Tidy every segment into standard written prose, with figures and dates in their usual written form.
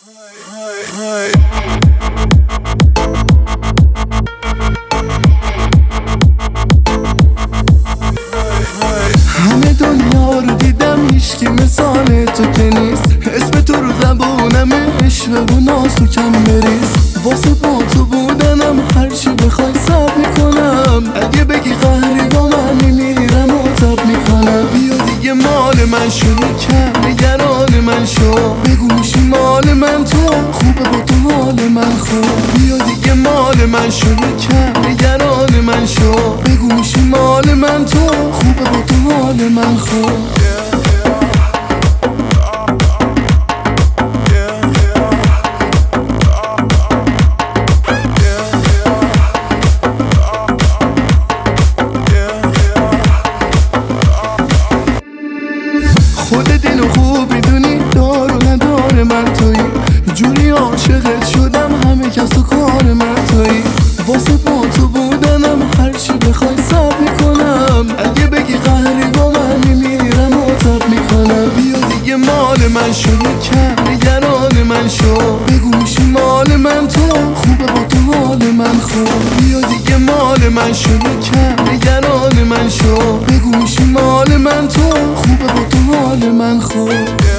همه دنیا رو دیدم هیچکی مثال تو که نیست. اسم تو رو زبونم عشق و ناز تو کم بریز. واسه با تو بودنم هرچی بخوای سب میکنم. اگه بگی قهری با من میمیرم و تب میکنم. بیا دیگه مال من شو کم نگران من شو. بگو میشی مال من تو خوبه با تو حال من خوب. بیا دیگه مال من شو کم نگران من شو. بگو میشی مال من تو خوبه با تو حال من خوب. خود دل خوب میدونی دار و ندار من تویی. جوری عاشقت شدم همه کس و کار من تویی. واسه با تو بودنم هرچی بخوای سب میکنم. اگه بگی قهری با من میمیرم و تب میکنم. بیا دیگه مال من شو کم نگران من شو. بگو میشی مال من تو خوبه با تو حال من خوب. بیا دیگه مال من شو کم نگران من شو. بگو میشی مال من تو خوبه با تو حال من خوب.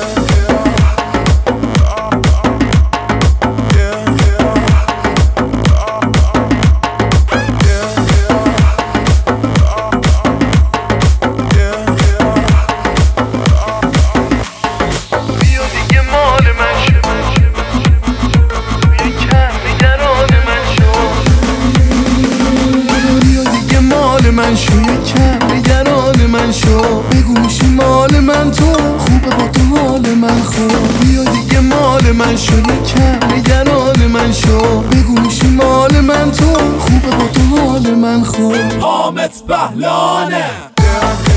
من شو کم نگران من شو. بگو میشی مال من تو خوبه با تو حال من خوب. بیا دیگه مال من شو کم نگران من شو. بگو میشی مال من تو خوبه با تو حال من خوب. حامد بهلانه